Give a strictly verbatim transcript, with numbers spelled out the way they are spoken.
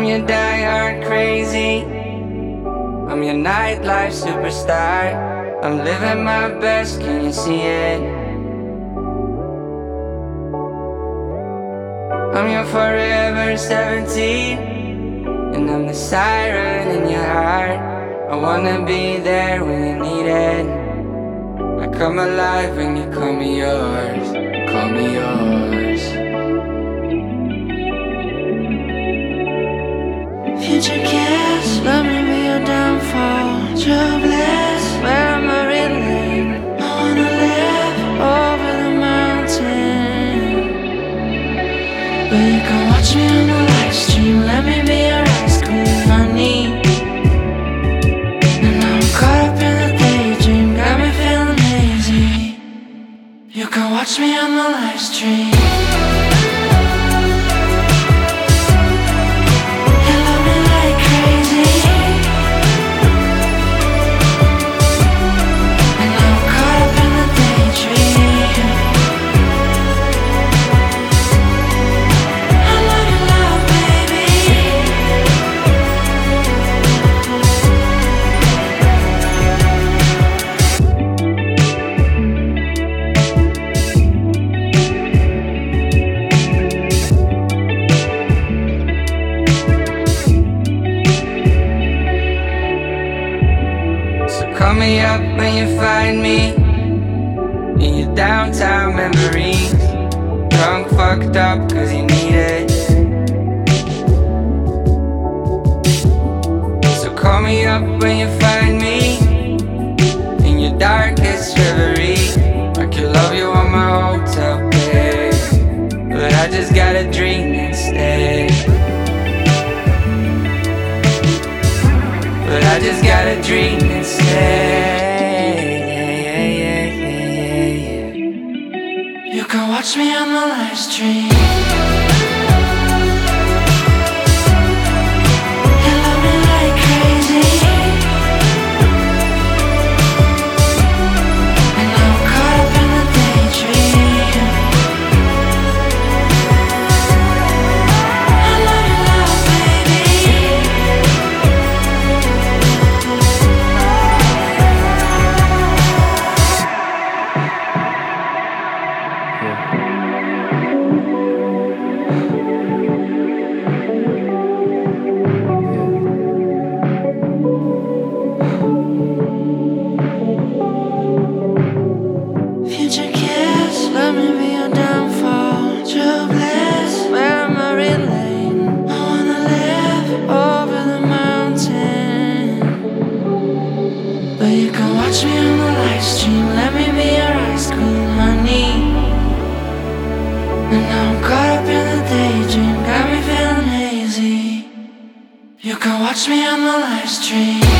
I'm your die-hard crazy, I'm your nightlife superstar. I'm living my best, can you see it? I'm your forever seventeen, and I'm the siren in your heart. I wanna be there when you need it. I come alive when you call me yours, call me yours. Future kiss, let me be your downfall. True bliss, where am I reeling? I wanna live over the mountain, but you can watch me on the live stream. Let me be your ice cream, honey. And now I'm caught up in the daydream, got me feeling lazy. You can watch me on the live stream. Call me up when you find me in your downtown memories, drunk, fucked up, cause you need it. So call me up when you find me in your darkest reverie. I could love you on my hotel bed, but I just got a dream instead. But I just got a dream instead. Yeah, yeah, yeah, yeah, yeah. You can watch me on the live stream. You love me like crazy, and now I'm caught up in the daydream. I love you, love, baby. Future kiss, let me be your downfall. True bliss, where am I reeling? I wanna live over the mountain, but you can watch me on the live stream. Let me be your ice cream, honey. And now I'm caught up in the daydream, got me feeling hazy. You can watch me on the live stream.